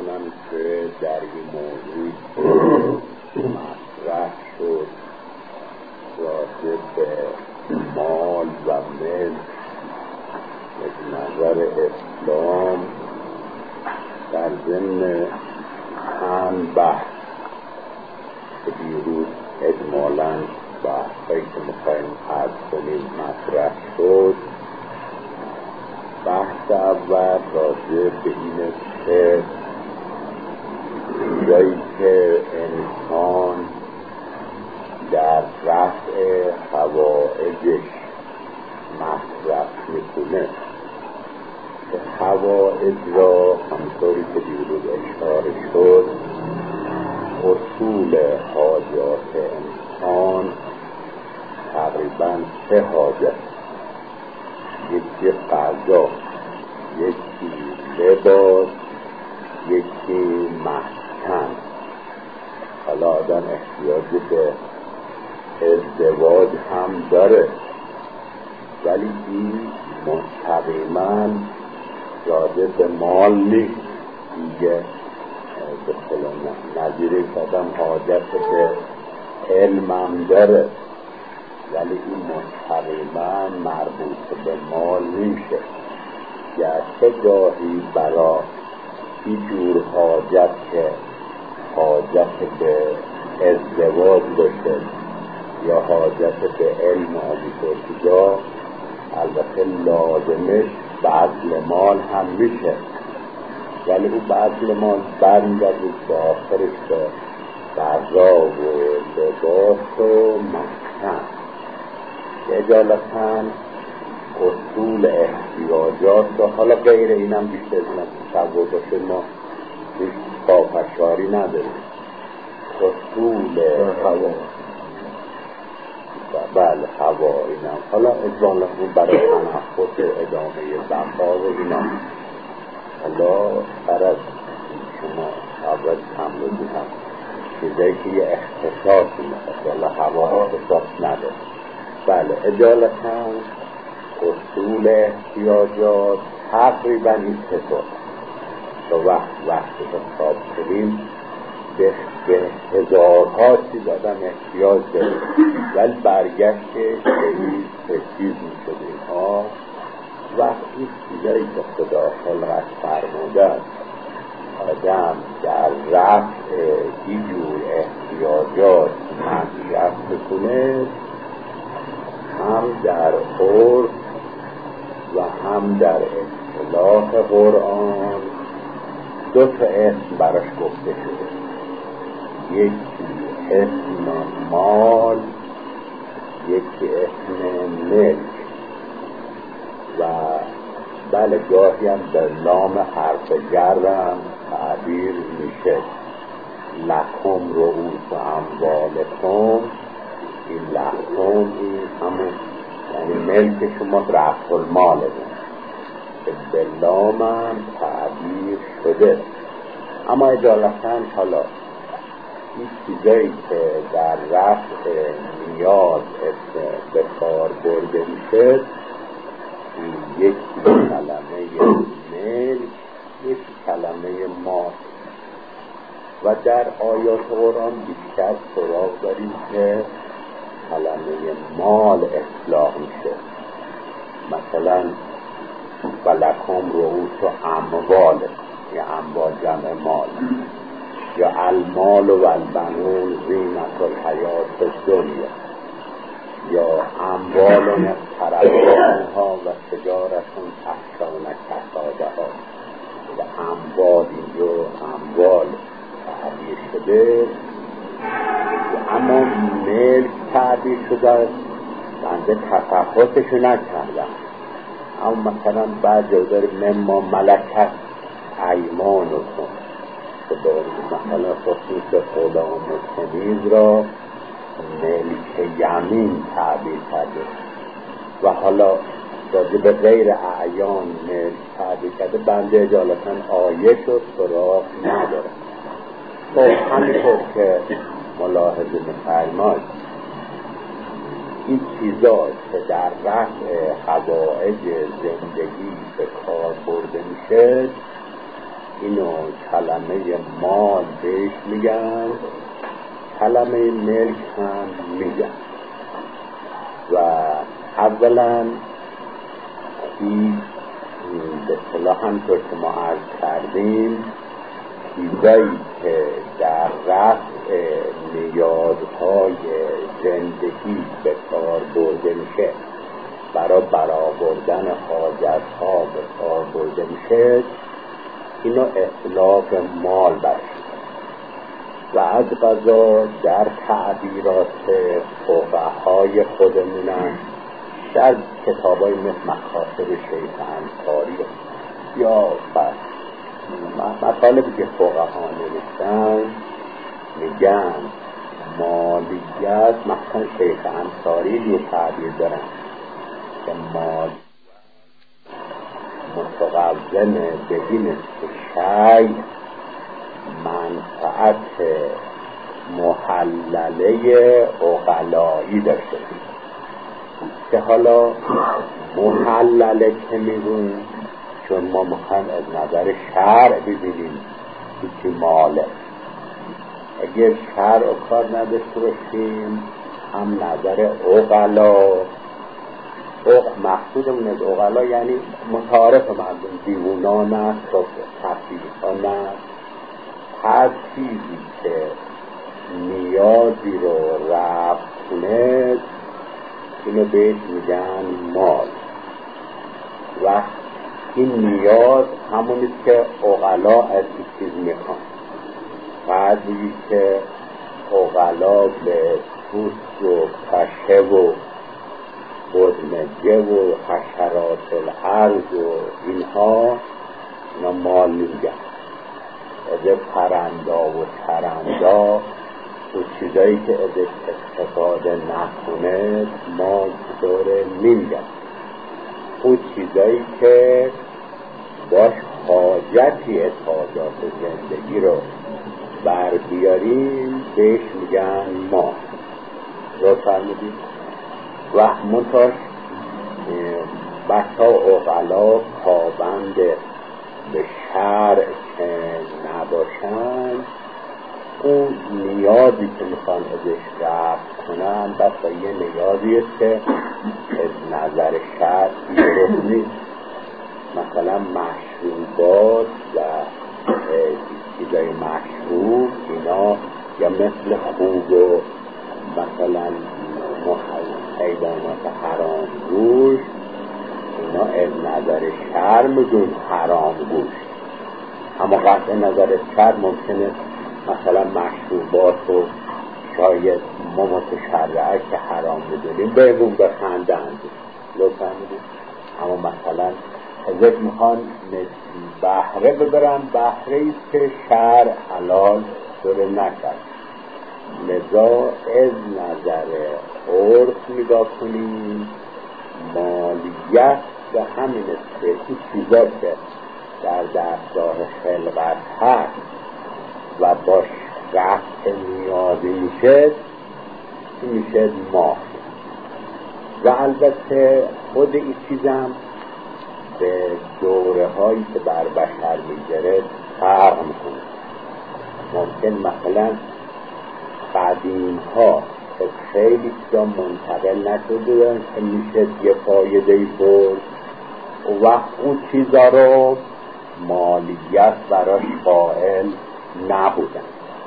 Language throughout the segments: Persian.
کنم که در این موضوع مطرح شد راجع به مال و ملک از نظر اسلام در ضمن چند بحث که دیروز اجمالاً بحثایی که میخوایم عرض کنیم مطرح شد. بحث اول راجع به این که جایی که انسان در رفع حوائجش مصرف میکنه که حوائج را همطوری که دیروز اشاره شد اصول حاجات انسان تقریبا 3 حاجت، یکی غذا، یکی لباس، یکی مسکن. حالا آدم احتیاج به ازدواج هم داره، ولی این مستقیما راجع به مال نیست دیگه. به اصطلاح نظیره که آدم حاجت به علم هم داره، ولی این مستقیما مربوط به مال نمیشه. گرچه گاهی برای این جور حاجت که حاجت به ازدواج باشه یا حاجت به علم آمیتوشیگاه، البته لازمش بذل مال هم میشه، ولی اون بذل مال برمیگرد به آخرش به غذا و لباس و مسکن. اجالتاً اصول احتیاجات و حالا غیر اینم بیشتر تصور باشه، ما هیچ پافشاری نداریم. اصول هوا، بله هوا اینم حالا اجمالا اون برای تنفس ادامه بقا و اینم. حالا برای شما اول تمرین هم چیزایی که یه اختصاصی میخواد، حالا هوا اختصاص نداره. بله اجالتاً اصول احتیاجات تقریبا این 3 تا وقتی حساب کنیم به هزارها چیز آدم احتیاج داره، ولی برگشتش به چیز میشده اینها. وقتی چیزایی که خدا خلقت فرموده آدم در رفع این جور احتیاجات مصرف بکنه، هم در عرف و هم در اصطلاح قرآن 2 اسم براش گفته شده. یکی اسم مال، یکی اسم ملک. و بله گاهی هم به نام حرف جر هم تعبیر میشه. لکم رؤوس اموالکم، این لکم این همون یعنی ملک شما رفع المال که به نام هم تعبیر شده. اما اجالتاً حالا این چیزایی که در رفع نیاز به کار برده میشه، یکی کلمه ملک، یکی کلمه مال. و در آیات قرآن بیشتر سراغ داریم که کلمه مال اطلاق میشه. مثلا ولکم رؤوس اموال، یا اموال جمع مال، یا المال و البنون زینت الحیات الدنیا، یا اموال تربونها و تجارتون تخشون کسادها. و اموال اینجا اموال تعبیر شده، اما ملک تعبیر شده بنده تفحصشو نکردم. اما مثلا بعد جا داره مما ملکت ایمانکم، که مثلا خصوص غلام و کنیز را ملک یمین تعبیر کرده. و حالا راجع به غیر اعیان ملک تعبیر کرده، بنده اجالتاً آیه شد سراغ نداره. خب همینطور که ملاحظه می‌فرمایید این چیزا که در رفع حوائج زندگی به کار برده میشه اینو کلمه مال بهش میگن، کلمه ملک هم میگن. و اولا این به اصطلاح همطور که ما عرض کردیم چیزایی که در رفع نیازهای زندگی به کار برده میشه، برای برآوردن حاجت‌ها به کار برده میشه، اینو اطلاق مال برشه. و از قضا در تعبیرات فقهای خودمونم در کتابای مثل مکاتب شیخ انصاری یا مطالبی که فقها نوشتن میگن مالیت، مثلا شیخ انصاری یه تعبیر دارن که مال متقوم بدین شیء منفعت محلله عقلایی داشته که حالا محلله که میگون چون ما میخوایم از نظر شرع ببینیم چی ماله. اگر شرع و کار نداشته باشیم هم نظر عقلا، مقصودمون از عقلا یعنی متعارف مردم، دیوانان است و تفریحان است، هر چیزی که نیازی رو رفع کنه اینو بهش میگن مال. و این نیاز همونیست که عقلا از این چیز میخوان. بعضی که عقلا به پوست و پشه و بزمجه و حشرات الارض و اینا مال میگن. از پرندا و چرندا و چیزایی که ازش استفاده نکنه مال دوره میگن. اون چیزایی که باش حاجتی از حاجات زندگی رو بر بیاریم بهش میگن مال. رو فرمودید؟ و منتاش بسا عقلا پابند به شرع که نباشن، اون نیازی که میخوان ازش رفع کنن بسا یه نیازی است که از نظر شرع درست نیست. مثلا مشروبات و چیزای مشروب اینا یا مثل خوب و مثلا حیوانات حرام گوشت اینا از نظر شرع میگن حرام گوشت. اما قطع نظر شرع ممکنه مثلا مشروبات و شاید ما متشرعه که حرام میدونیم بهمون بخندند، لطفا میدونیم. اما مثلا ازش میخوان بهره ببرن، بهره ایست که شرع حلال دوره نکرد. لذا از نظر عرف نگاه کنیم مالیت به همین است که این چیزا که در دستگاه خلقت هست و باش رفع نیازی میشه میشه مال. و البته خود این چیزم به دوره هایی که بر بشر میگره فرق میکنه. ممکن مثلا قدیم ها خیلی چیزا منتقل نشده که میشه یه فایده برد و وقت اون چیزا رو مالیت براش قائل نبودن.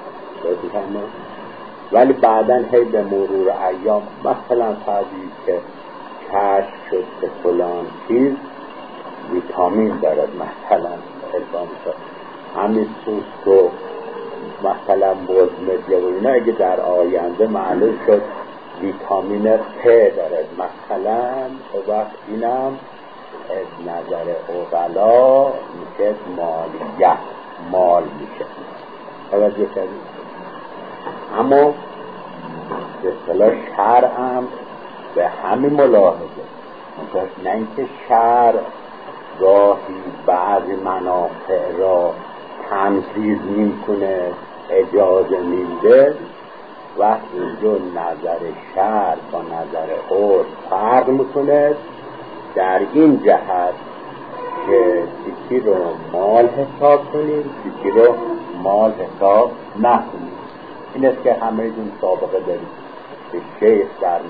ولی بعداً هی به مرور ایام مثلا فردی که کشف شد که فلان چیز ویتامین دارد، مثلا الزام شد همین پوست و مثلا بزمجه و اینا اگه در آینده معلوم شد ویتامین پ دارد مثلا، وقت اینم از نظر عقلا میشه مالیت، مال میشه. توجه کردید؟ اما به اصطلاح شرع هم به همین ملاحظه، نه اینکه شرع گاهی بعضی منافع را تنفیذ میکنه اجازه میده و اینجا نظر شرع با نظر عرف فرق میکنه در این جهت که یکی رو مال حساب کنیم، یکی رو مال حساب نکنیم. این است که همه دون سابقه داریم که شیخ در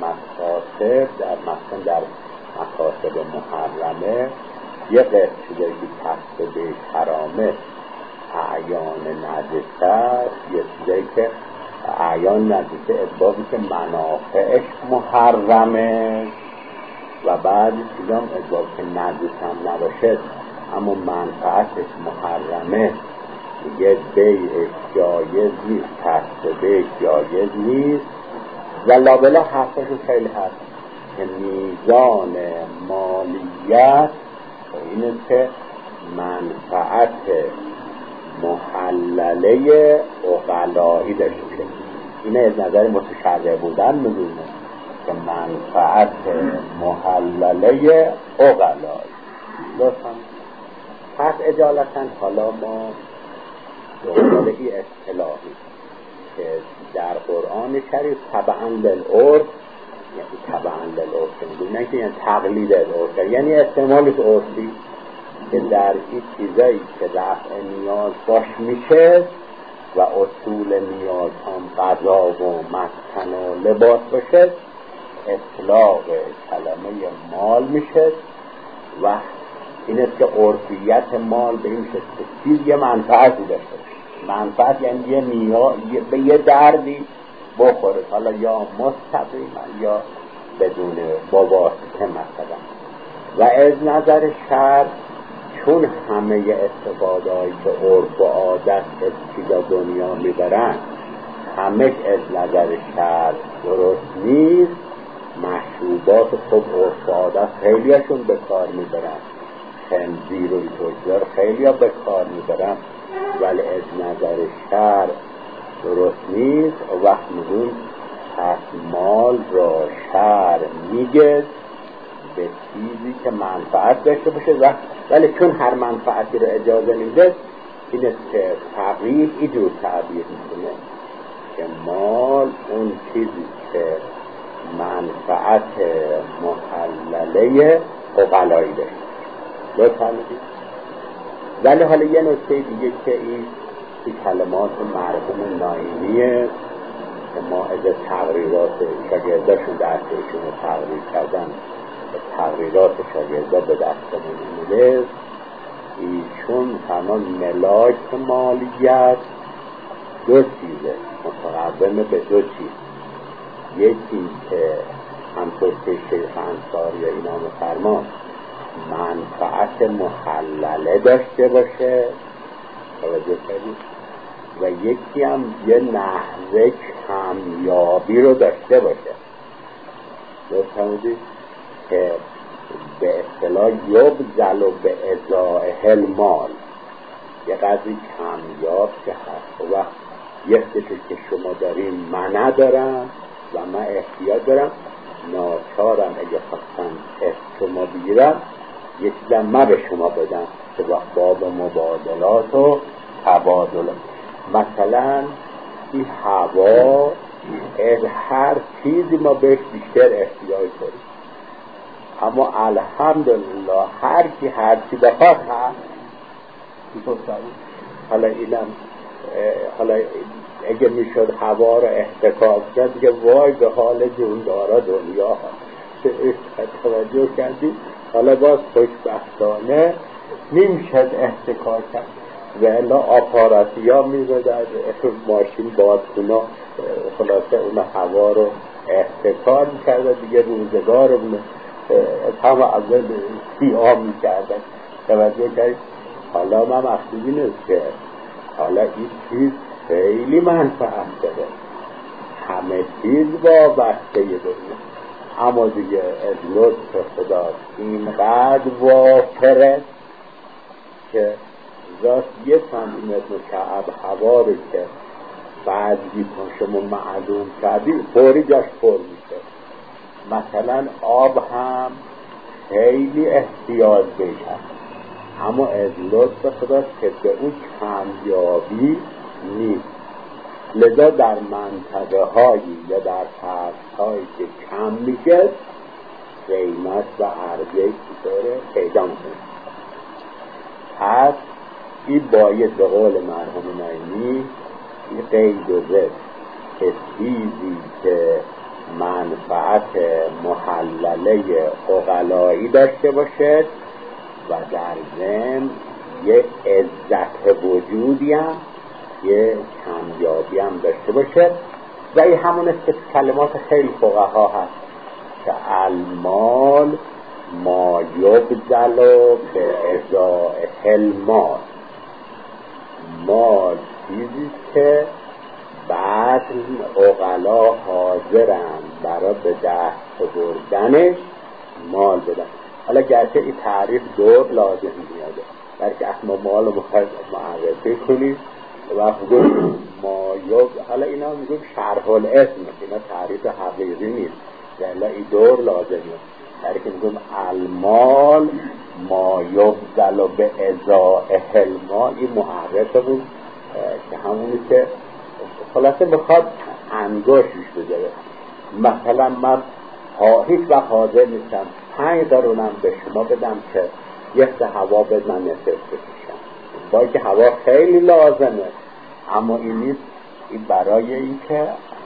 مقاصد محرمه یه قسم چیزایی که کسب به حرامه اعیان نجس است، یه چیزایی که اعیان نجسه اسبابی که منافعش محرمه و بعد چیزام اسباب که نجس هم نباشه اما منفعتش محرمه، دیگه بیعش جایز نیست، کسب بیعش جایز نیست. و لابلا حرفش خیلی هست که میزان مالیت اینه که منفعت محلله عقلایی داشته باشه. اینه از نظر متشرع بودن میدونه که منفعت محلله عقلایی. لطفا پس اجالتا حالا ما دنبال این اصطلاحی که در قرآن شریف تبعاً للعرف، یعنی تبعاً للعرف نه که یعنی تقلید العرف، یعنی استعمالش عرفی که در این چیزایی که رفع نیاز باش میشه و اصول نیاز هم غذا و مسکن و لباس باشه اطلاق کلمه مال میشه و این است که عرفیت مال به این میشه که چیز یه منفعتی داشته باشه. منفعت یعنی یه نیاز به یه دردی بخوره، حالا یا مستقیما یا بدون با واسطه مثلا. و از نظر شرع چون همه استفاده‌ای که عرف و عادت از چیزا دنیا میبرن همه از نظر شرع درست نیست. مشروبات خب عرف و عادت خیلی هاشون به کار میبرن، خنزیر و اینطور خیلی ها به کار میبرن، ولی از نظر شرع درست نیست. و وقت میدون پس مال را شرع میگه به چیزی که منفعت داشته باشه ولی چون هر منفعتی رو اجازه میده این است که فقیه اینجور تعبیر میکنه که مال اون چیزی که منفعت محلله عقلایی داشته. لطفا میدید. ولی حالا یه نکته دیگه که این کلمات مرحوم ناینیه که ما از تقریرات شاگرداشون درسشون رو تقریر کردن تقریرات شاگردا به دستمون میده. ایشون فرمان ملاک مالیت دو چیزه، متقدم به دو چیز. یکی که همطور که شیخ انصاری اینا فرمان منفعت محلله داشته باشه توجه کنید و یکی هم یه نحوه کمیابی رو داشته باشه. درست که به اصطلاح یبذل و به ازائه المال یه قدری کمیاب که هست و وقت یه چیزی که شما دارین من ندارم و من احتیاج دارم ناچارم اگه خواستم از شما بگیرم یه چیزم من به شما بدم که وقت باب مبادلات و تبادلات. مثلا این هوا از هر چیزی ما بهش بیشتر احتیاج داریم اما الحمدلله هر چی بخواد هست. حالا اینم حالا اگه میشد هوا رو احتکار کرد دیگه وای به حال جوندارا دنیا توجه کردی. حالا باز خوشبختانه نمیشد احتکار کرد و الا آپاراتی ها میزدن ماشین بادکونا خلاصه اون هوا رو احتکار میکردن دیگه روزگار هم اول سیاه میکردن. توجه کردی. حالا من مقصودی نیست که حالا این چیز خیلی منفعت داره، همه چیز وابسته دنیا اما دیگه از لطف خدا اینقدر وافره که راست یه سانتیمتر مکعب هوا رو که بعضی کن شما معلوم کردی فوری جاش پر میشه. مثلا آب هم خیلی احتیاج بهش هست اما از لطف خدا که به اون کمیابی نیست. لذا در منطقه هایی یا در فصل هایی که کم میشه قیمت و عرضه چطوره پیدا میشه. هست، این باید به قول مرحوم نعیمی این قید و زد که چیزی که منفعت محلله عقلایی داشته باشد و در ضمن یه عزت وجودی هم یه کمیابی هم داشته باشد. و این همون است که کلمات خیلی فقها هست که المال ما یبذل به ازاء المال، مال چیزی که بعد عقلا حاضرند برای به دست بردنش مال بدن. حالا گرچه این تعریف دور لازم میاده، بلکه احنا مال رو معرفی کنیم و بگویم مایوب. حالا اینا میگویم شرح الاسم، اینا تعریف حقیقی نیست، ولی این دور لازمه، بلکه میگویم المال ما یبذل به ازاء المال. این معرفه بود که همونی که خلاصه بخواد انگشتش بذاره. مثلا من هیچ وقت حاضر نیستم 5 قرونم به شما بدم که یک هوا به من نصف بکشم، با که هوا خیلی لازمه، اما این نیست. این برای این که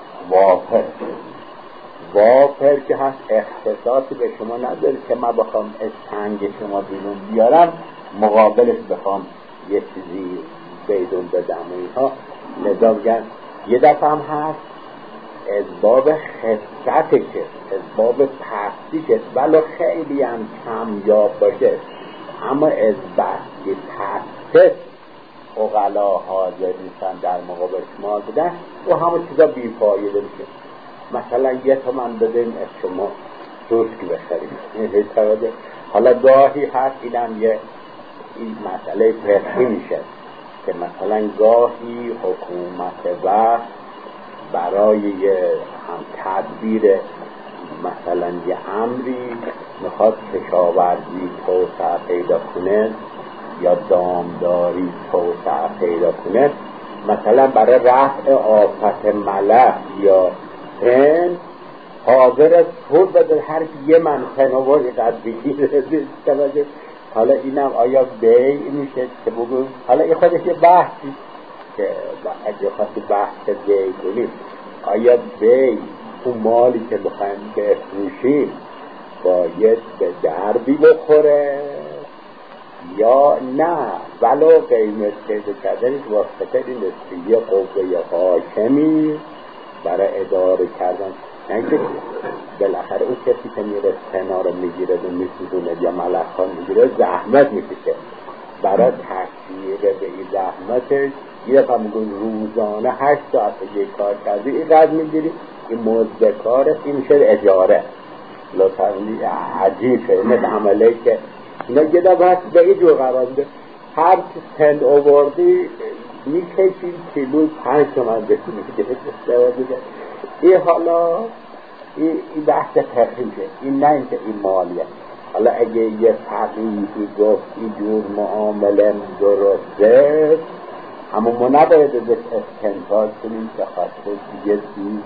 وافر که هست اختصاصی به شما نداره که من بخوام از تنگ شما بیرون بیارم مقابلش بخوام یه چیزی بیدون بدم و اینها. لذا بگن یه دفعه هم هست از باب خستشه، از باب پستیشه، ولو خیلی هم کمیاب باشه، اما از بس که پسته عقلا حاضر نیستن در مقابل شما بدن و همه چیزا بیفایده میشه. مثلا 1 تومن بدیم از شما سوسکی بخریم. حالا گاهی هست اینم یه این مسئله فقهی میشه که مثلا گاهی حکومت وقت برای هم تدبیر مثلا یه امری میخواد کشاورزی توسعه پیدا کنه یا دامداری توسعه پیدا کنه، مثلا برای رفع آفت ملح یا تن حاضر است پول بده هر یه منطقه نواری قد بگیره. حالا اینم آیا بیع میشه که بگو؟ حالا این خودش یه بحثی که اگه خواستی بحث بیع کنیم، آیا بیع اون مالی که بخوایم بفروشیم باید به دربی بخوره یا نه ولو قیمت پیدا کردنش واسطه این است یه قوه حاکمی برای اداره کردن، نه اینکه بالاخره اون کسی که میره سنا رو میگیره و میسوزونه یا ملخان میگیره زحمت میکشه برای تشویق به این زحمتش. یه دفعه میگون روزانه 8 ساعت یک کار کردی این قدر میگیری، این مزد کاره، این میشه اجاره. لطفا عجیب شده مثل عمله که اینا یه دفعه به این جور قرار ده هر سند آوردی میکشید کیلو 5 تومن بکنید. این حالا این بحث تخریجه، این نه اینکه این مالیه. حالا اگه یه فقیهی گفت این جور معامله درسته، اما ما نباید ازش استنتاج کنیم که خاطر دیگه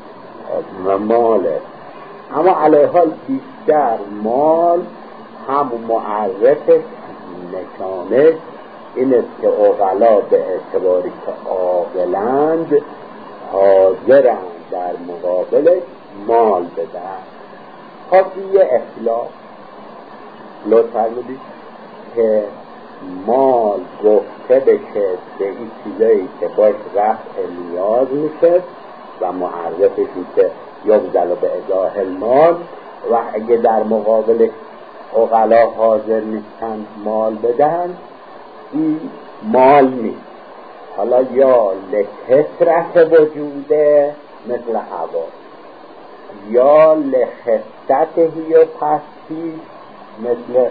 ماله. اما علیه حال بیشتر مال همون معرفش نشانه این است که عقلا به اعتباری که عاقلند حاضرند در مقابل مال بدن. خب یه اصلاح لطفا بودید که مال گفته بشه به این چیزایی که باش رفع نیاز میشه و معرفش که یبذل به ازاء المال، و اگه در مقابل عقلا حاضر نیستند مال بدن این مال نیست. حالا یا لکثرت وجوده مثل هوا یا لخستته و پستی مثل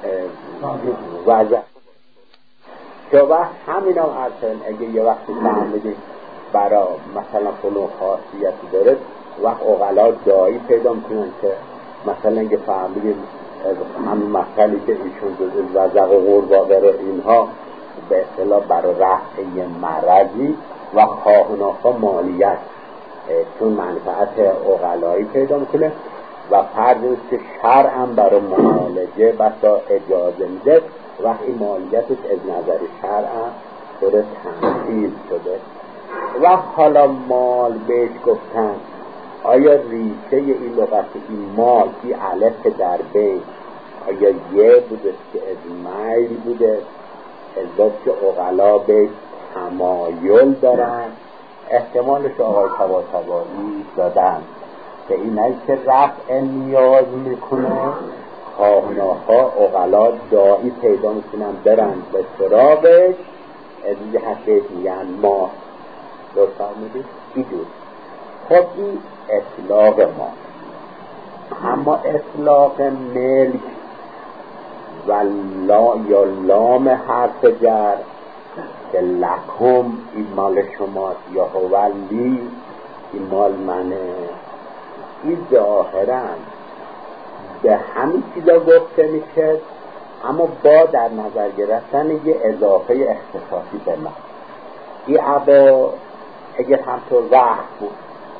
وضع. که وقت همین هم ارسن اگه یه وقتی فهمیدیم برای مثلا فلو خاصیتی داره، وقت عقلا دایی پیدا میکنن که مثلا اگه فهمیدیم همین مسئله که ایشون وضع و غرباقه رو اینها به اصطلاح برای رفع یه مرضی و خواهناخوا مالیت چون منفعت عقلایی پیدا میکنه، و فرض است که شرعاً برای معالجه بسا اجازه میده وقتی معالجتش از نظر شرعاً طور تنفیذ شده. و حالا مال بهش گفتن، آیا ریشه این لغت این مال این علف در بین آیا یه بوده که از میل بوده از که اغلا به تمایل دارن؟ احتمالش آقای طباطبایی دادن که اینایی که رفع نیاز میکنه خواهناها اغلا دایی پیدا میکنن برن به سراغش، از اینجا هسته میگن ما درست آمدید ایدود. خب این اطلاق ما، اما اطلاق ملک و لا یا لام حرف جر که لکم این مال شماست یا هولی این مال منه، این ظاهراً به همین چیزا گفته میشه، اما با در نظر گرفتن یه اضافه اختصاصی به من. این عبا اگر همطور وقت بود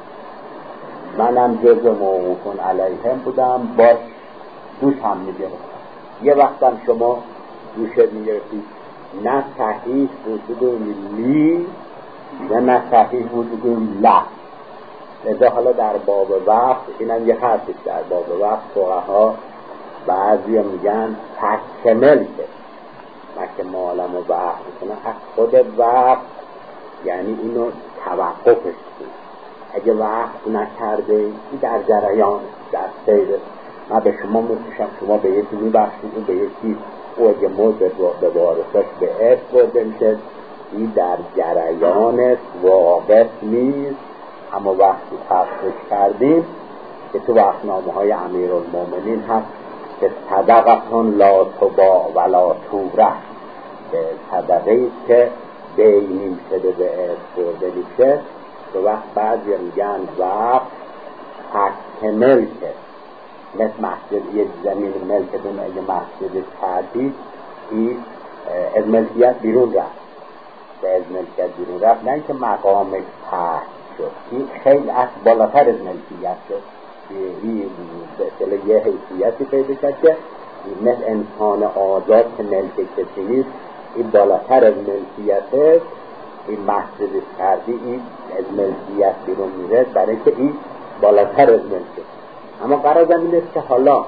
منم جزء موقوفون علیهم بودم باش دوش هم میگرفتم. یه وقتم شما دوشت میگرفتید نه صحیح وجود لی نه صحیح وجود لا. لذا حالا در باب وقت اینم یه حرفش در باب وقت فقها بعضی میگن تکمل که مکه معالم و وقت میکنن از خود وقت، یعنی اینو توقفش بود. اگه وقت نکرده این در جریان در سیره من به شما میپوشم شما به یکی میبخشید و به یکی او اگه مورد به وارثش به ارث برده میشه، این در جریان واقف نیست. اما وقتی تفسیر کردیم که تو وقتنامه های امیرالمومنین هست که صدقتون لا تباع ولا تورث، که صدقه‌ای که بینیم شده به ارث برده میشه. تو وقت بعضی میگن وقت حق ملکه، مثل مسجد یک زمین ملکتون اگه مسجد کردید این از ملکیت بیرون رفت، به از ملکیت بیرون رفت، نه که مقامش پست شد، این خیلی از بالاتر از ملکیت شد، این به یه حیثیتی پیدا کرد که مثل انسان آزاد که ملک کسی نیست، این بالاتر از ملکیته. این مسجد کردی این از ملکیت بیرون میره برای که این بالاتر از ملکیت. اما قرار این است که حالا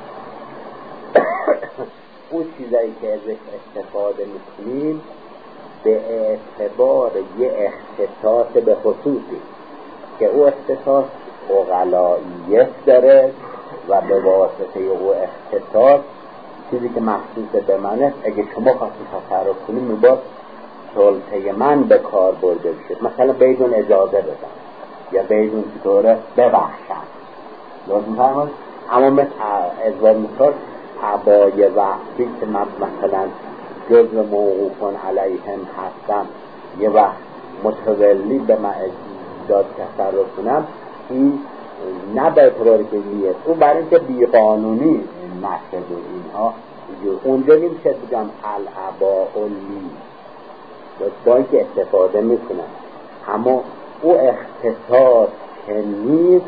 اون چیزایی که ازش استفاده میکنیم به اعتبار یه اختصاص به خصوصی که او اختصاص اغلاییت داره و به واسطه او اختصاص چیزی که مخصوص به من است اگه شما خواستید تصرف کنیم میباید سلطه من به کار برده بشید، مثلا بدون اجازه بدم یا بدون طوره ببخشم لازم فرماید. اما مثل ازوار مثال عبای وقتی که من مثلا جزء موقوفون علیهم هستم یه وقت متولی به من داد تصرف کنم، این نه به اعتباری که نیست اون برای اینکه بیقانونی نشد و اینها اونجا نمیشه بگم العباءلی با اینکه استفاده میکنن، اما او اختصاص که نیست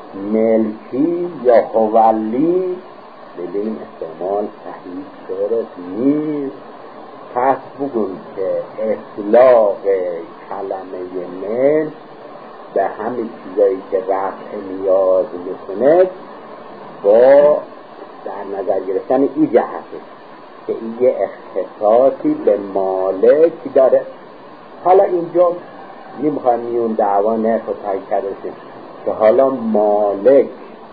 ملکی یا هولی ببینیم استعمال صحیح درست نیست. پس بگون که اطلاق کلمه ملک به همین چیزایی که رفع نیاز میکنه با در نظر گرفتن این جهته که این یه اختصاصی به مالک داره. حالا اینجا نمیخوایم میون دعوا نرخ و تایی کرده که حالا مالک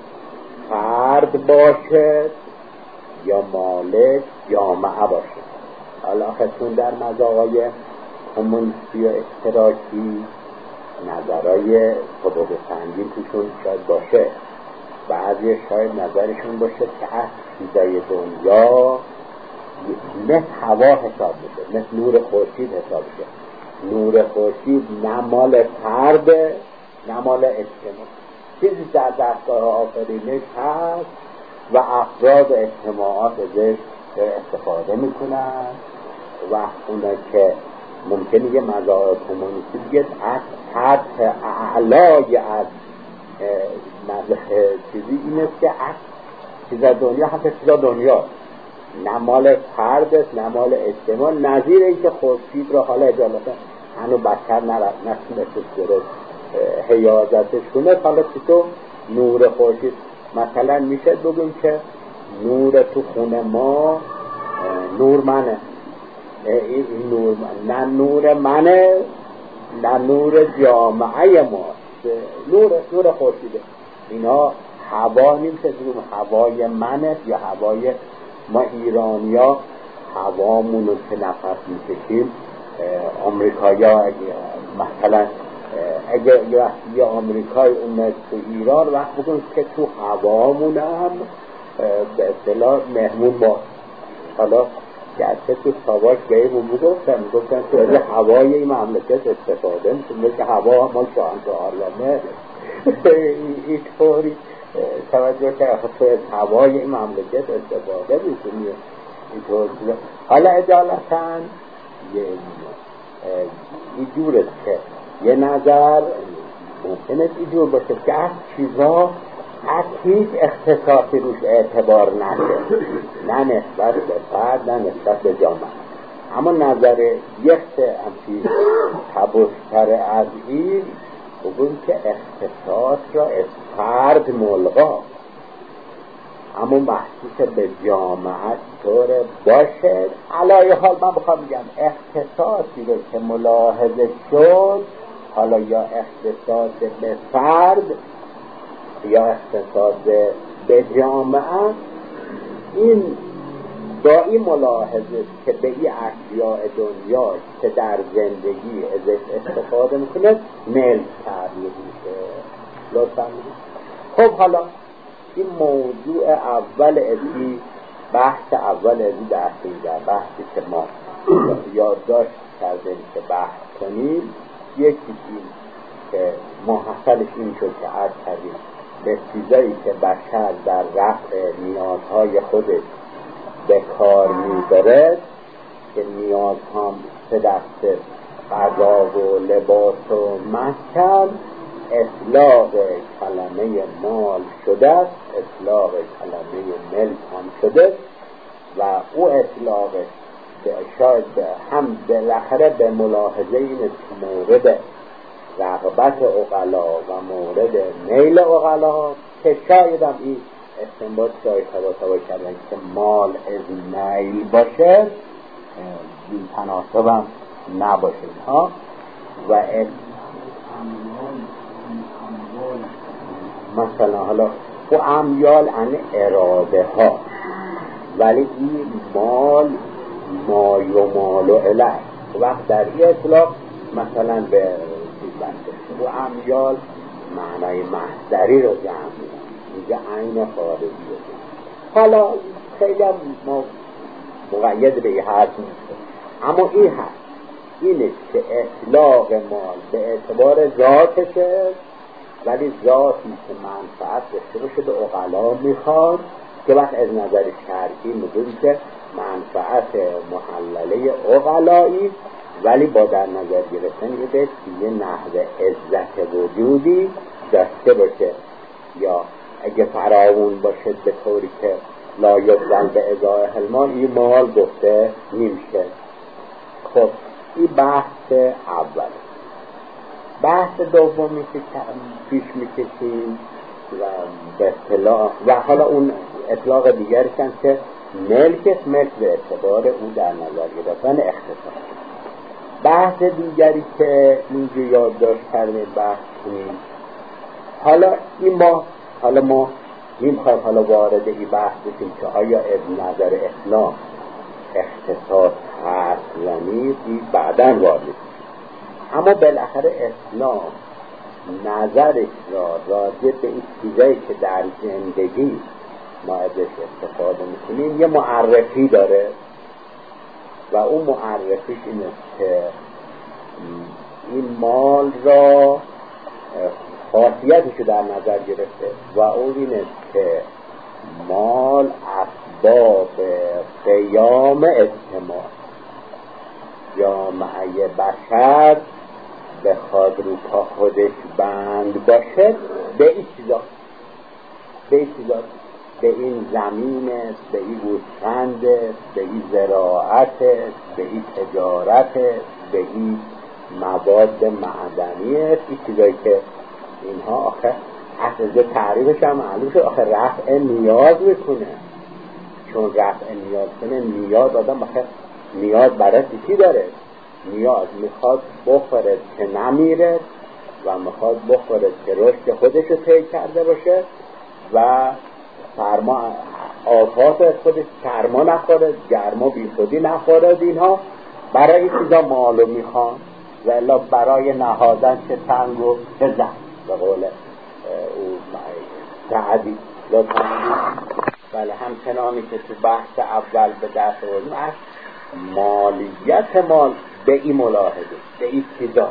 فرد باشه یا مالک جامعه باشه. حالا خودتون در مزاقای کمونیستی و اشتراکی نظرهای حدود سنگین توشون شاید باشه، بعضی شاید نظرشون باشه که از چیزای دنیا مثل هوا حساب بشه، مثل نور خورشید حساب بشه. نور خورشید نه مال فرد نه مال اجتماع، چیزی در دستگاه آفرینش هست و افراد و اجتماعات ازش استفاده میکنن و اونه که ممکنه یه مزایا کمونیستی بگید از سطح اعلای از چیزی این است که چیزا دنیا حتی چیزا دنیا نه مال فرد است نه مال اجتماع، نظیر این که خورشید را حالا اجالتا هنو بشر نتونستش درست حیازتش کنه. حالا که تو نور خورشید مثلا میشه بگیم که نور تو خونه ما نور منه، این نور من، نه نور منه نه نور جامعه ما، نور خورشیده. اینا هوا نمیشه بگیم هوای منه یا هوای ما ایرانیا، هوامونو که نفس میکشیم. آمریکایا مثلا اگه یه آمریکای اومد تو ایران وقت بکنیم که تو هوامون هم به اصطلاح مهمون با، حالا گرچه تو ساواک بیمون میگفتن تو از هوای این مملکت استفاده میکنه که هوا ما شاهنشاه عالمه این طوری توجه که تو از هوای این مملکت استفاده میکنی اینطور. حالا اجالتاً این جور است که یه نظر ممکنه اینجور باشه که از چیزا از هیچ اختصاصی روش اعتبار نشه، نه نسبت به فرد نه نسبت به جامعه. اما نظر یک همچی تبستر از این بگویم که اختصاص را از فرد ملغا اما محسوس به جامعه طور باشه. علایه حال من بخوام بگم اختصاصی رو که ملاحظه شد، حالا یا اختصاص به فرد یا اختصاص به جامعه، این با این ملاحظه که به این اشیاء دنیا که در زندگی ازش استفاده میکنه میل تعبیر میشه. لطفا خب حالا این موضوع اول ازی، بحث اول ازی در بحثی که ما یادداشت کردیم که بحث کنیم، یکی این که محصلش این شد که عرض کردیم به چیزایی که بشر در رفع نیازهای خودش به کار میبرد که نیازها سه دسته غذا و لباس و مسکن، اطلاق کلمه مال شده است، اطلاق کلمه ملک هم شده و او اطلاقش شاید هم بالاخره به ملاحظه این مورد رغبت عقلا و مورد میل عقلا که شاید هم این استنباط شاید تواتوا کردن که مال از میل باشه این تناسب هم نباشه ها. و مثلا حالا و امیال ان اراده ها، ولی این مال ما یمال الیه وقت در این اطلاق مثلا به چیز بنده و امیال معنای مصدری رو جمع میگه عین خارجی رو. حالا خیلی ما مقید به این حرف نیست، اما این هست اینه که اطلاق مال به اعتبار ذاتشه، ولی ذاتی که منفعت داشته باشه به عقلا میخواد که وقت از نظر شرعی میگویم که منفعت محلله عقلایی، ولی با در نظر گرفتن یه نحو عزت وجودی داشته باشه، یا اگه فراوون باشه به طوری که لا یبذل به ازای المال، این مال گفته نمیشه. خب این بحث اول. بحث دومی که پیش میکشیم و به اطلاق و حالا اون اطلاق دیگری که ملکت ملک به اعتبار او در نظر گرفتن اختصاص. بحث دیگری که اینجا یادداشت کردیم بحث کنیم، حالا ما نمیخوایم حالا وارد این بحث بشیم که آیا از نظر اسلام اختصاص هست یا نیست، این بعداً وارد. اما بالاخره اسلام نظرش را راجع به این چیزایی که در زندگی ما ازش استفاده میکنیم یه معرفی داره و اون معرفیش اینه که این مال را خاصیتش در نظر گرفته و اون اینه که مال اسباب قیام اجتماع جامعه بشر بخواد رو پا خودش بند باشه به این چیزا به این چیزا، به این زمین است، به این گوسفند است، به این زراعت است، به این تجارت است، به این مواد معدنی است. این چیزایی که اینها آخه اصل تعریفش هم معلوم شد، آخه رفع نیاز میکنه. چون رفع نیاز کنه، نیاز آدم آخه نیاز برای چی داره؟ نیاز میخواد بخوره که نمیره و میخواد بخوره که رشد خودش رو طی کرده باشه و سرما آفات از خودش سرما نخوره، گرما بی خودی نخوره. اینها برای این چیزا مالو میخوان و الا برای نهادن چه تنگ و چه زن به قول او سعدی بله. همچنانی که تو بحث اول به دست آوردیم از مالیت مال به این ملاحظه، به این چیزا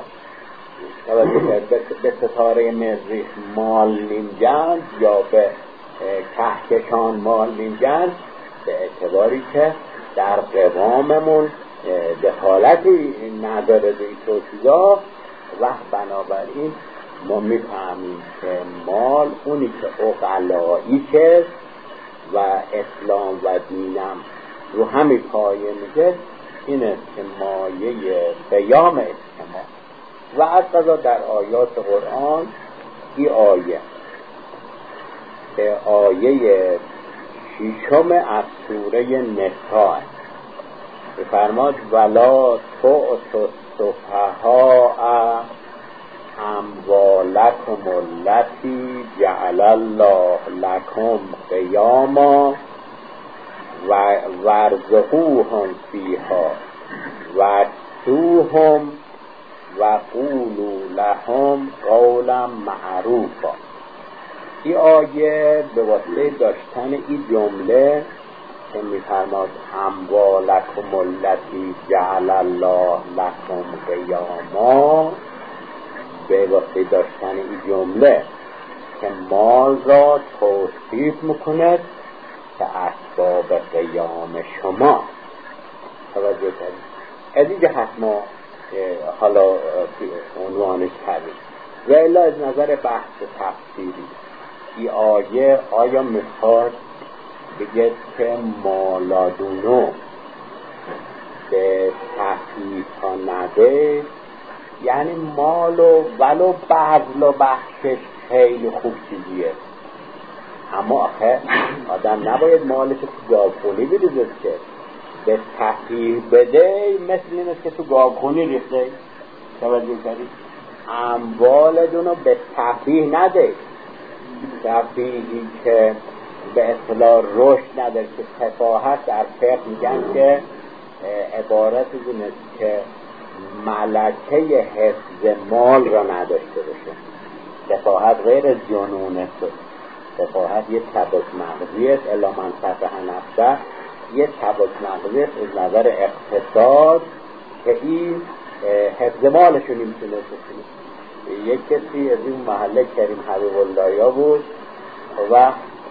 به ستاره مریخ مال نینجند یا به کهکشان مال نینجند، به اعتباری که در قواممون دخالتی نداره به این چیزا و بنابراین ما میفهمیم که مال اونی که عقلایی که و اسلام و دینم رو همین پایه میگه این است که مایه قیام اجتماع. و از قضا در آیات قرآن این آیه که آیه 6 از سوره نساء فرماد ولا تؤتوا السفهاء اموالکم التی جعل الله لکم قیاما وارزقوهم فیها واکسوهم وقولوا لهم قولا معروفا. این آیه به واسطه داشتن این جمله که می‌فرماد اموالکم التی جعل الله لکم قیاما، به واسطه داشتن این جمله که مال را توصیف میکند که اسباب قیام شما. توجه کنید. از این جهت ما حالا عنوانش کردیم و الا از نظر بحث تفسیری این آیه آیا میخواد بگه که مالادونو به تفییتا نده، یعنی مال و ولو بذل و بخشش خیلی خوب چیزیه، اما آخه آدم نباید مالش تو گاوخونی بریزه که به تفیه بده، مثل این است که تو گاوخونی ریخته. توجه کردید؟ اموالتونو به تفیه نده، تفیهی که به اصطلاح رشد نداره، که تفاهت در فقه میگن که عبارت از این است که ملکه حفظ مال را نداشته باشه. تفاهت غیر از جنون است، تفاهت یه تبک مغزی است، الا من صفحه نفسه یه تبک مغزی است از نظر اقتصاد که این حفظ مالشو نمیتونه بکنه. یک کسی از این محله کریم حبیب اللهیا بود و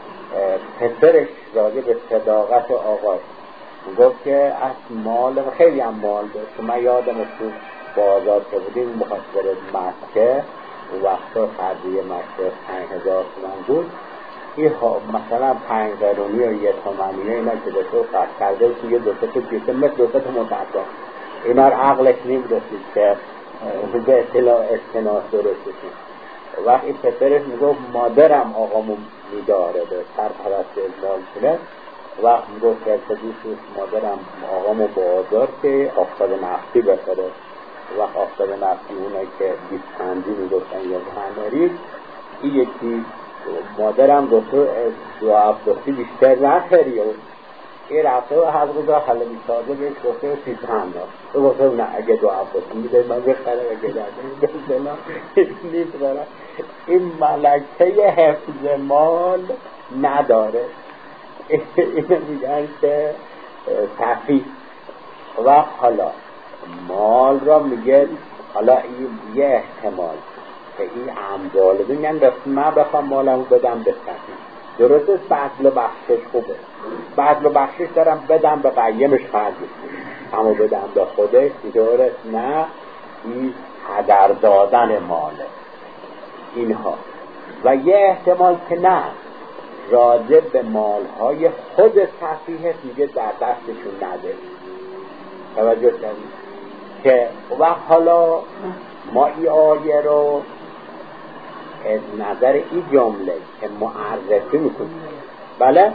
پسرش راجع به صداقت آقاش گفت که از مال خیلی هم مال داشت. من یادم تو بازار که بودیم میخواست برد مکه و وقتا خرجی مکه 5000 تومان بود. این مثلا 5 قرونی یا 1 تومنی اینا که به تو فرض کرده بود یه دوسته تو جیسه مثل دوسته تو متعدد اینا رو عقلش نیم رسید که به اطلاع استناس درست بشید. وقتی پسرش میگفت مادرم آقامو میداره به سرپرست ازمال کنه، وقت میگفت که دوست مادرم آقامو بازار که آفتاب نفتی بخره. وقت آفتاب نفتی اونایی که 20 پنجی میگفتن یا هنری، این یکی مادرم دوستو دو عبدالسی بیشتر نخری. این رفته و حضرت را حالا میسازه بهش گفته و 30 پنجا تو گفته نه اگه دو عبدالسی میده من بخره اگه دارم نیست برم. این ملکه حفظ مال نداره. اینو میگن که تفیه. و حالا مال را میگه حالا این یه احتمال که این اموال میگن من بخوام مالمو بدم به تفیه، درسته بذل و بخشش خوبه، بذل و بخشش دارم بدم به قیمش خرجش اما بدم به خودش درست نه، این هدر دادن ماله اینها. و یه احتمال که نه راجع به مالهای خود صفیحت میگه در دستشون نده. توجه کنید که و حالا ما این آیه رو از نظر این جمله که معرفی میکنیم. بله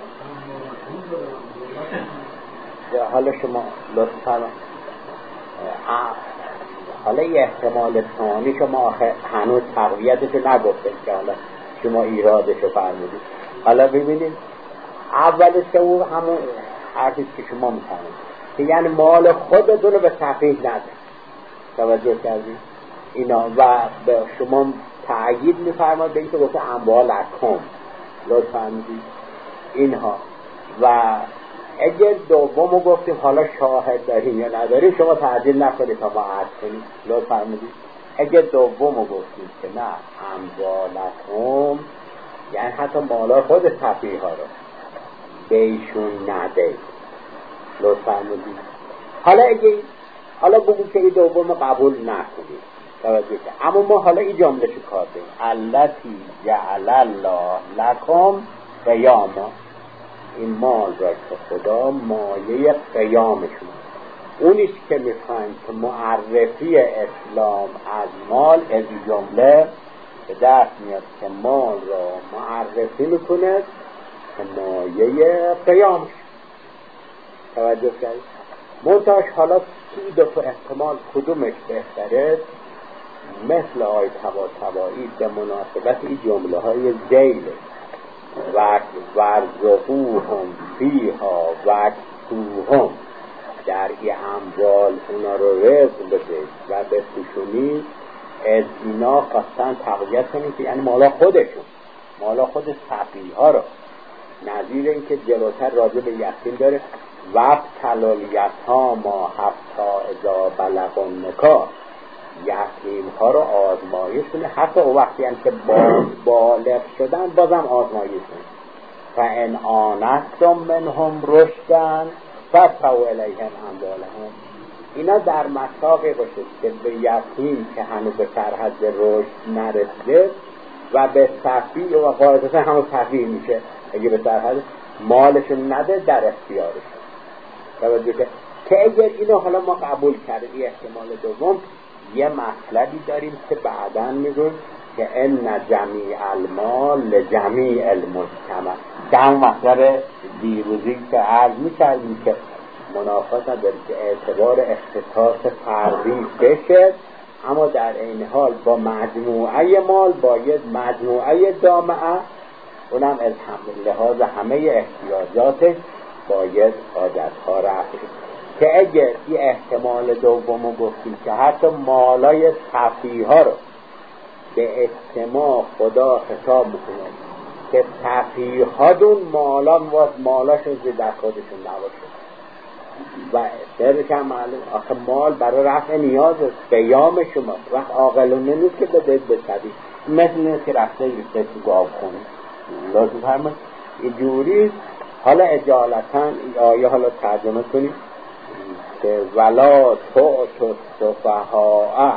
حالا شما لطفا حالا یه احتمال ثانی شما آخه هنوز تقویتشو نگفتید که حالا شما ایرادشو فرمودید. حالا ببینید اولش که اون همون حرفی که شما میکنید که یعنی مال خودتون رو به صفیح نده. توجه کردید اینا و به شما تأیید میفرماد به این که گفته اموالکم لطفا میدید اینها. و اگر دومو گفتیم حالا شاهد داریم یا نداریم شما تعدیل نکنید تا ما عرض کنید لطفا میدید. اگر دومو گفتیم که نه اموالکم یعنی حتی مالا خود صفیح ها رو بهشون نده لطفا میدید. حالا بگو که این دوم قبول نکنید. توجه کنید اما ما حالا این جمله شو کار دیم التی جعل الله لکم قیاما، این مال را که خدا مایه قیامشون اونیش که میخوایم که معرفی اسلام از مال از این جمله به دست میاد که مال را معرفی میکنه که مایه قیامش. توجه کنید منتاش حالا توی دو تا احتمال کدومش بهتره مثل آی تبایی به مناسبت این جمله های زیله ورزقوهم فیها وکسوهم در این اموال اونا رو رزق بده و بپوشونی از اینا خواستن تقویت کنید که یعنی مالا خودشون مالا خود صفیح ها رو نظیر این که جلوتر راجع به یتیم داره وابتلوا الیتاما حتی اذا بلغوا النکاح یتیم ها رو آزمایش کنه حتی اون وقتی هم که بالغ شدن بازم آزمایش کنه. فان آنستم منهم رشدا فادفعوا الیهم اموالهم. اینا در مساقی باشه که به یتیم که هنوز به سرحد رشد نرسیده و به صفیح و قاعدتا همون صفیح میشه اگه به سرحد مالشون نده در اختیارش. توجه که اگر اینو حالا ما قبول کردیم احتمال دوم یه مطلبی داریم که بعداً میگویم که ان جمیع المال لجمیع المجتمع. در مطلب دیروزی که عرض میکردیم که منافات نداره که اعتبار اختصاص فردی بشه اما در این حال با مجموعه مال باید مجموعه جامعه اونم از لحاظ همه احتیاجاتش باید حاجتها رفت. که اگر این احتمال دومو گفتیم که حتی مالای صفیح ها رو به اجتماع خدا خطاب میکنه که صفیح ها دون مالاشون زیر خودشون نباشه و سرش هم معلوم آخه مال برای رفع نیاز قیام شما وقت عاقلانه نیست که بدهید بشدید مثل نیست که رفته ریسته تو گاو خونه لازم فرمه اینجوری. حالا اجالتا آیه حالا ترجمه کنیم که ولا تعتوا السفهاء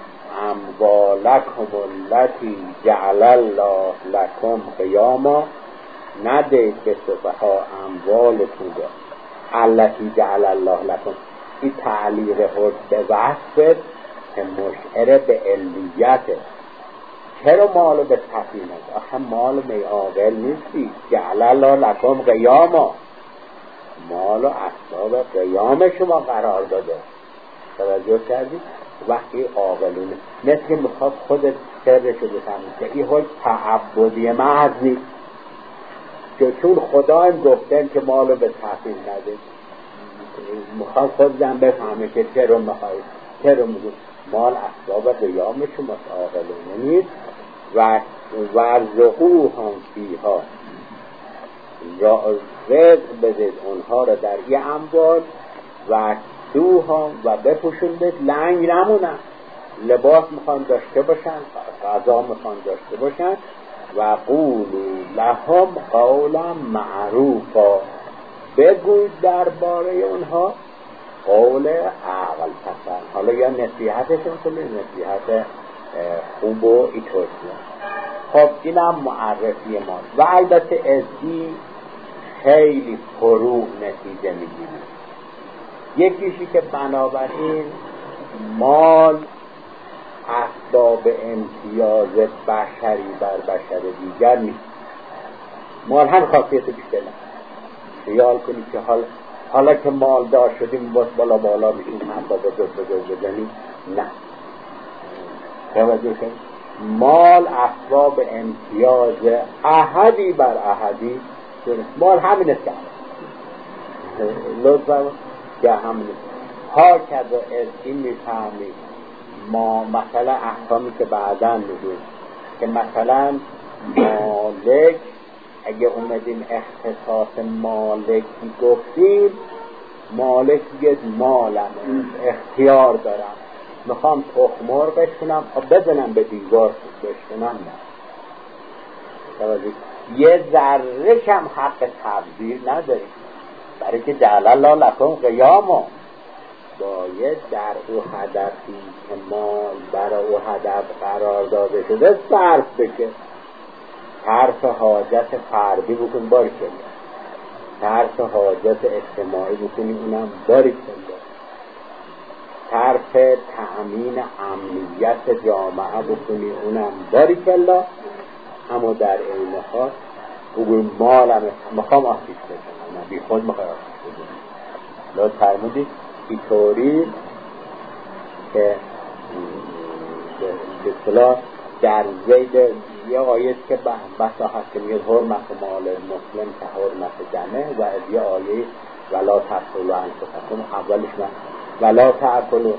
اموالکم التی جعل الله لکم قیاما، نده به سفها اموالتون رو التی جعل الله لکم. این تعلیق خود به وصف که مشعر به علیته. چرا مالو به صفیح نده؟ آخه مال میعاقل نیستی. جعل الله لکم قیاما، مالو اسباب قیام شما قرار داده. توجه کردی؟ وقتی عاقلونه مثل که میخواد خودت سرشو بفهمی که این حال تعبدی محض نیست که چون خدا هم گفتن که مالو به صفیح نده میخواد خودم بفهمه که چرا میخواید چرا میگه مال اسباب قیام شما عاقلونه نیست. و ورزقوهم فیها، رزق بدید اونها را در این اموال و دوها و بپوشوندید لنگ نمونن. لباس میخوان داشته باشن، غذا میخوان داشته باشن. و قولوا لهم قولا معروفا، بگوید درباره اونها قول عقل پسند. حالا یا نصیحتشون کنید، نصیحت خوب و ایتوشون. خب اینم معرفی ما. و البته ازدی خیلی فروع نتیجه میگیریم. یکیشی که بنابراین مال اسباب امتیاز بشری بر بشر دیگر نیست. مال هم خاصیت بیشتر نه. خیال کنید که حالا که مالدار شدیم بالا بشیم هم با بزرگ بزنیم، نه. توجه کنید، مال اسباب امتیاز احدی بر احدی درست. مال همینه که لطفا که همینه ها کذا از این میفهمید. ما مثلا احکامی که بعداً میگویم که مثلا مالک، اگه اومدیم اختصاص مالکی گفتیم، مالک بگید مالم اختیار دارم، میخوام تخم مرغش کنم بزنم به دیوار بشکنم، نه. یه ذره هم حق تبذیر نداریم، برای که جعل الله لکم قیاما. باید در او هدفی که مال برای او هدف قرار داده شده صرف بشه. صرف حاجت فردی بکن باری کنید، صرف حاجت اجتماعی بکنی اونم باری کنید، صرف تأمین امنیت جامعه بکنی اونم باری کنید. اما در این حال بگویم مالم میخوام آتیش بزنم، بی خود میخوام آتیش بزنم. لطف فرمودید اینطوری که به اصطلاح در زید یه آیه که بسا هست که میگه حرمت مال مسلم که حرمت جمعه، و از یه آیه ولا تأکلوا انفسکم، اولش من ولا تأکلوا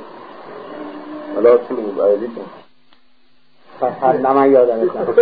فقط نمه یادم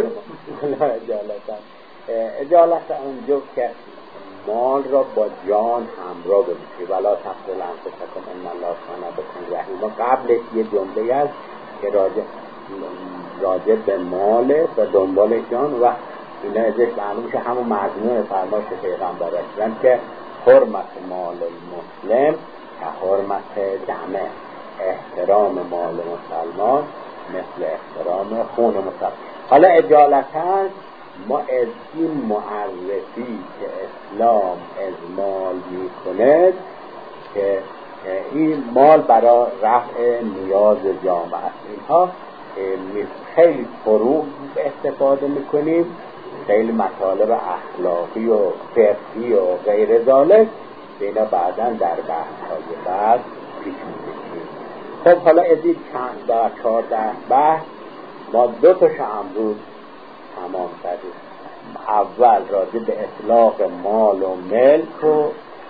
اجالت اونجا که مال را با جان همراه بمیشی. ولا تقتلوا انفسکم ان الله کان بکم رحیما. قبلش یه جمله هست که راجع به مال و دنبال جان، و اینا ازش معلوم میشه همون مضمون فرمایش پیغمبر هستن که حرمت مال المسلم که حرمت جمعه. احترام مال مسلمان مثل احترام خون مسلمان. حالا اجالتاً ما از این معرفی که اسلام از مال میکند که این مال برای رفع نیاز جامعه است، اینها خیلی فروع استفاده میکنیم، خیلی مطالب اخلاقی و فقهی و غیر ذالک اینا بعداً در بحث‌های بعد پیش می‌بریم. خب حالا از این چند تا 14 بحث ما 2 تاش امروز تمام کردیم. اول راجع به اطلاق مال و ملک و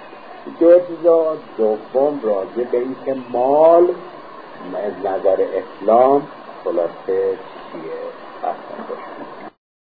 دوم راجع به این که مال از نظر اسلام خلاصه چیه.